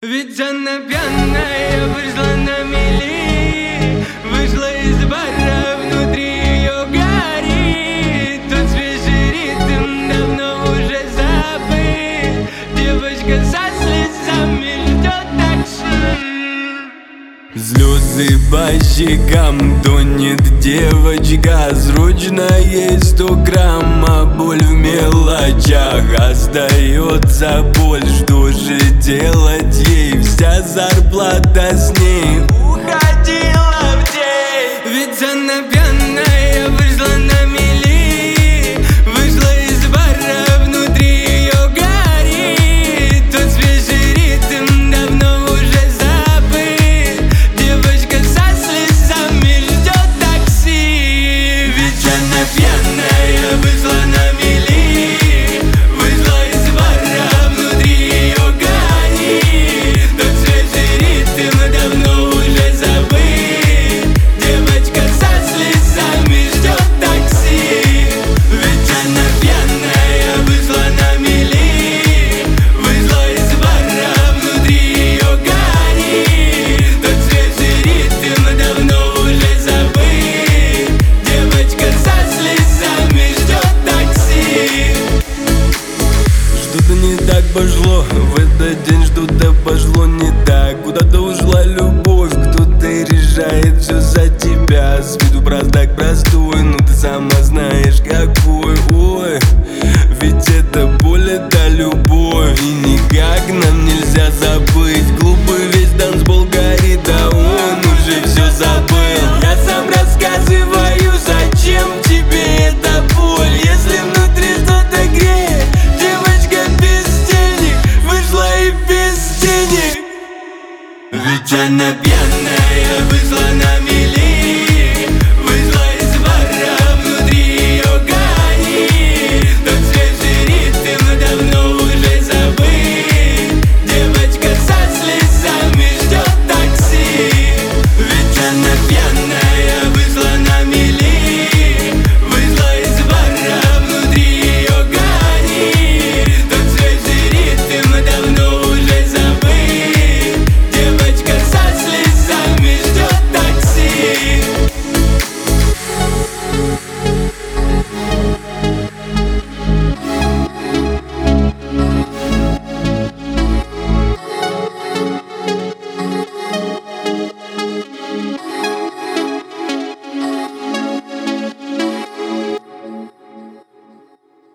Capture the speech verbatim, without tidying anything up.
Ведь она пьяная вышла на мели, вышла из бара, внутри ее горит. Тот свежий ритм давно уже забыт. Девочка со слезами ждет такси. Слезы по щекам тонет девочка, срочно есть сто грамм, а боль в мелочах. Остается боль, что же делать ей? Вся зарплата с ней уходила в день. Ведь она пьяная вышла на мели, вышла из бара, внутри ее горит. Тот свежий ритм давно уже забыт. Девочка со слезами ждет такси. Ведь она пьяная вышла на мели, вышла из бара, внутри ее горит. Тот свежий ритм давно уже забыт. Девочка со слезами ждет такси. Ведь она пьяная вышла на мели, вышла из бара, внутри ее горит. Тот свежий ритм давно уже забыт. Девочка со слезами ждет такси. Что-то не так пошло в этот день, что-то пошло не так. Куда-то ушла любовь, кто-то решает все за тебя. С виду простак простой, но ты сама знаешь какой. Ой, ведь это боль, это любовь, и никак нам нельзя забыть. Глупый весь танцпол горит, а он уже все забыл. Я сам рассказываю, зачем тебе эта боль, если внутри что-то греет. Девочка без денег вышла и без денег. Ведь она пьяная вышла на